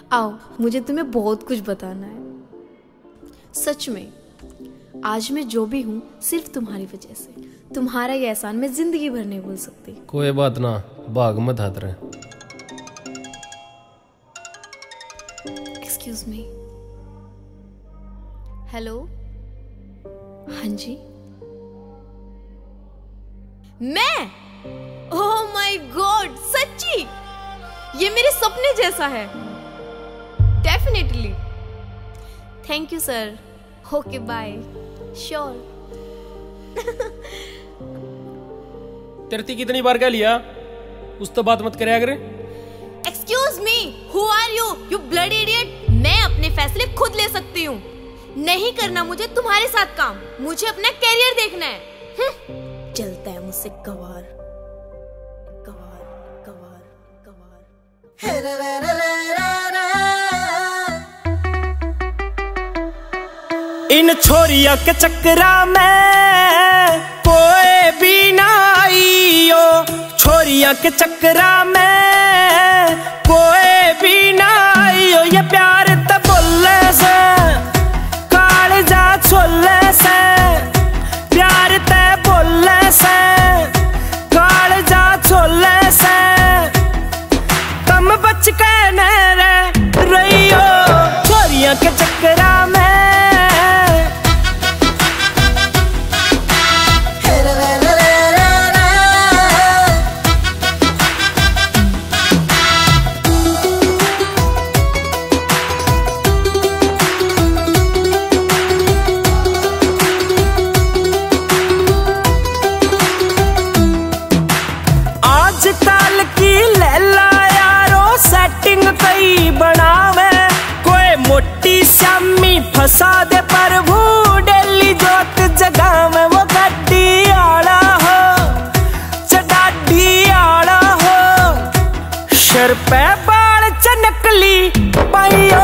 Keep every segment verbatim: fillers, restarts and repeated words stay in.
आओ, मुझे तुम्हें बहुत कुछ बताना है। सच में आज मैं जो भी हूँ सिर्फ तुम्हारी वजह से। तुम्हारा ये एहसान मैं जिंदगी भर नहीं भूल सकती। कोई बात ना, भाग मत हाथ रहे। Excuse me. हेलो, हाँ जी। मैं? ओह माय गॉड, सच्ची? ये मेरे सपने जैसा है। Definitely. Thank you sir. Okay bye. Sure. तेरे कितनी बार कह लिया उस तो बात मत करे करे। Excuse me, who are you you bloody idiot. मैं अपने फैसले खुद ले सकती हूँ। नहीं करना मुझे तुम्हारे साथ काम। मुझे अपना कैरियर देखना है। हम्म, चलता है मुझसे गवार गवार गवार गवार। इन छोरिया के चक्करा में कोई भी ना आईयो। छोरिया के चक्करा में कोई भी ना आईयो। ये प्यार ते बोले से काल जा छोले से। प्यार ते बोले से काल जा छोले से। कम बच के न रहियो छोरिया के चक्करा में। आजकल की लैला यारो सेटिंग कई बनावे। कोई मोटी श्यामी फसा दे प्रभु डेली जोत जगावे। वो गड्डी आला हो चडाडी आला हो। शर पे बाल चनकली पाइयो।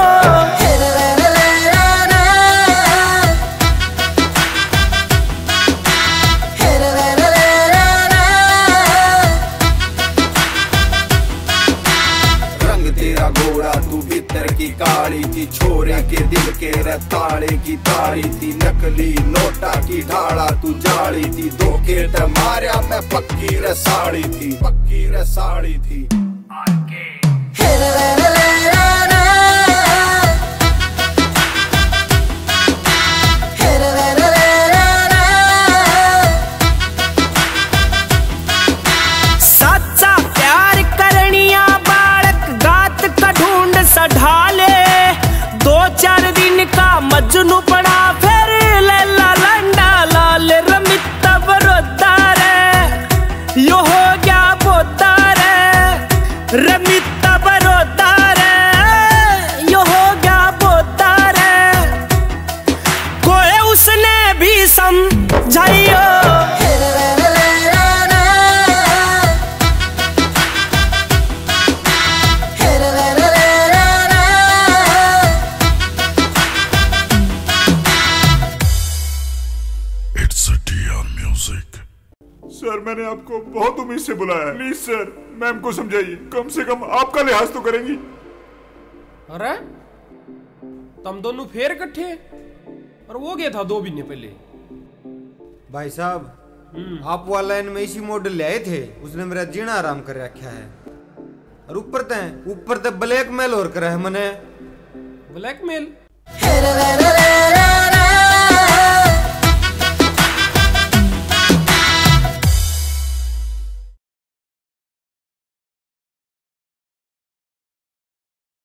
काली थी छोरे के दिल के रताड़े की ताड़ी थी। नकली नोटा की ढाला तू जाली थी। धोखे ते मारिया मैं पक्की रसाड़ी थी। पक्की रसाड़ी थी। सच्चा प्यार करनिया बालक गात का ढूंढ सा ढाले। दो चार दिन का मजनू पड़ा फिर लैला लंडा लाल। रमिता बरोदा रे यो हो गया बोदा रे। रमिता बरोदा रे यो हो गया बोदा रे। कोई उसने भी समझाइयो। सर, मैंने आपको बहुत उम्मीद से बुलाया है। प्लीज सर, मैम को समझाइए। कम से कम आपका लिहाज तो करेंगी। अरे तुम दोनों फेर इकट्ठे और वो गया था दो महीने पहले। भाई साहब, आप वो लाइन में इसी मॉडल ले आए थे। उसने मेरा जीना आराम कर रखा है। और ऊपर ते ऊपर ते ब्लैकमेल और करा है मने। ब्लैकमेल?